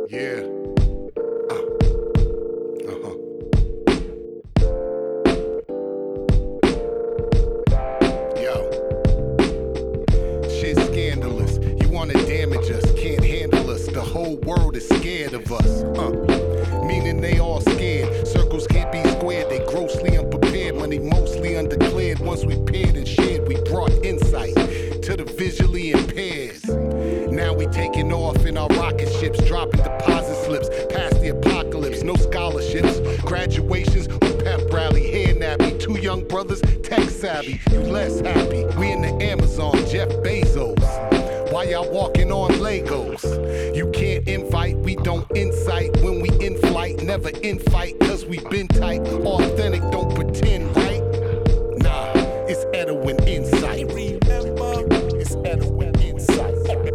Yeah. Yo. Shit scandalous. You wanna damage us, can't handle us. The whole world is scared of us. Meaning they all scared. Circles can't be squared. They grossly unprepared. Money mostly undeclared. Once we paired and shared, we brought insight to the visually impaired. Now we taking off in our rocket ships, dropping deposit slips past the apocalypse. No scholarships, graduations, or pep rally. Hair nappy, two young brothers, tech savvy. You less happy. We in the Amazon, Jeff Bezos. Why y'all walking on Legos? You can't invite, we don't incite. When we in flight, never in fight, cause we been tight. Authentic, don't pretend, right? Nah, it's Edwin Insight. Remember, it's Edwin Insight.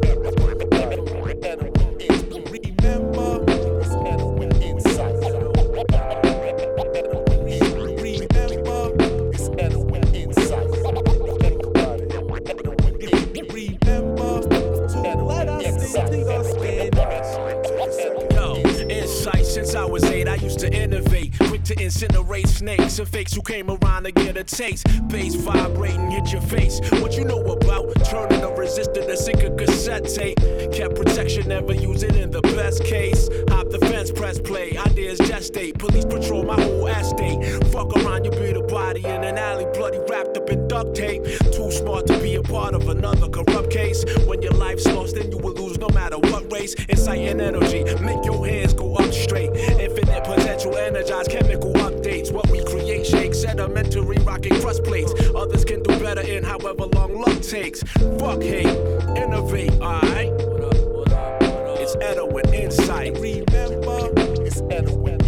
Since I was 8, I used to innovate, quick to incinerate snakes and fakes who came around to get a taste. Bass vibrating, hit your face. What you know about turning a resistor to sink a cassette tape? Kept protection, never use it in the best case. Hop the fence, press play, ideas gestate. Police patrol my whole estate. Fuck around, you beat a body in an alley, bloody wrapped up in duct tape. Too smart to be a part of another corrupt case. When your life's lost, then you will lose no matter what race. Insight and energy, make your hands go up straight. Infinite potential, energize chemical updates. What we create shakes, sedimentary rocking crust plates. Others can do better in however long luck takes. Fuck hate, innovate, alright? It's Edwin Insight. Remember, it's Edwin